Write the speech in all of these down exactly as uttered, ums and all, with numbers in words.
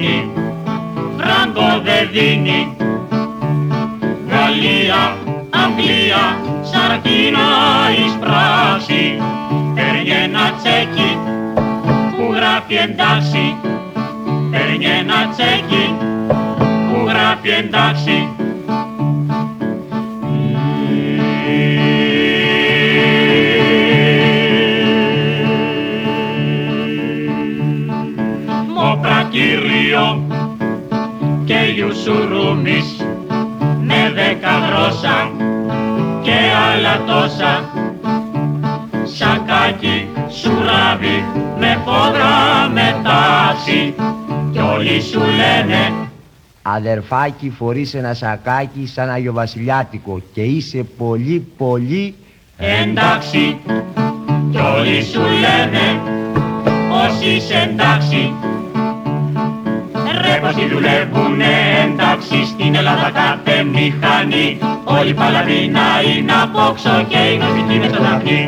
δίνει, φράγκο δεν δίνει. Γαλλία, Αγγλία, σαρκίνα εις πράξη, παίρνει ένα τσέκι που γράφει εντάξει, παίρνει ένα τσέκι που γράφει εντάξει. Μοπρακύριο και Ιουσουρούμις με δέκα γρόσα και άλλα τόσα, σακάκι, σουράβι, με φόδρα, με τάση, κι όλοι σου λένε αδερφάκι, φορείς ένα σακάκι σαν αγιοβασιλιάτικο και είσαι πολύ πολύ εντάξει, κι όλοι σου λένε πως είσαι εντάξει. Ρε πως τι δουλεύουνε εντάξει στην Ελλάδα κάθε μηχανή, όλοι παλαβίνα είναι απόξω και οι νοσμικοί μες στο δαφνί.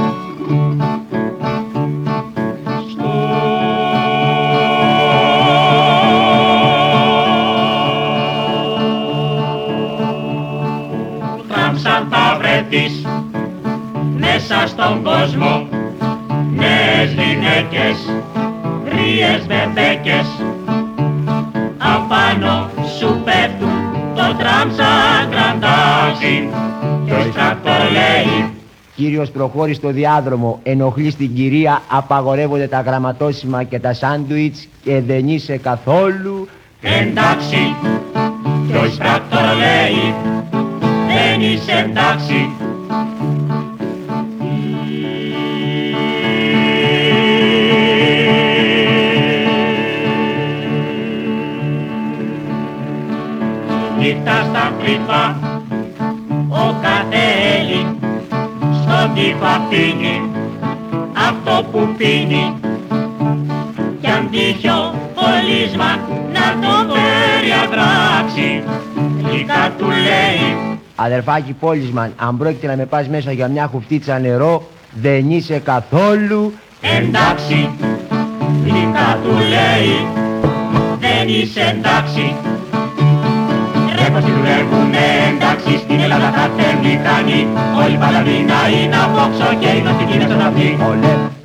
Τραμψαν θα βρεθείς μέσα στον κόσμο, νέες γυναίκες, γρίες μπεμπέκες, απάνω σου πέφτουν το τραμ σαν κραντάζι κι ο Ιστρακτόρ λέει Κύριος προχώρη στο διάδρομο, ενοχλεί στην κυρία, απαγορεύονται τα γραμματόσημα και τα σάντουιτς και δεν είσαι καθόλου εντάξει, κι ο Ιστρακτόρ λέει δεν είσαι εντάξει. Νύχτα στα κρύφα, ο κάθε Έλλην στον τοίχο αφήνει αυτό που πίνει, κι αν τύχει ο Πολύσμαν να το φέρει αδράξει, γλυκά του λέει αδερφάκι Πόλισμαν, αν πρόκειται να με πας μέσα για μια χουφτίτσα νερό, δεν είσαι καθόλου εντάξει, γλυκά του λέει δεν είσαι εντάξει. Ρε πως τι δουλεύουνε εντάξει στην Ελλάδα κάθε μηχανή, όλοι παλαβίνα είναι απόξω και οι νοσμικοί μες στο δαφνί.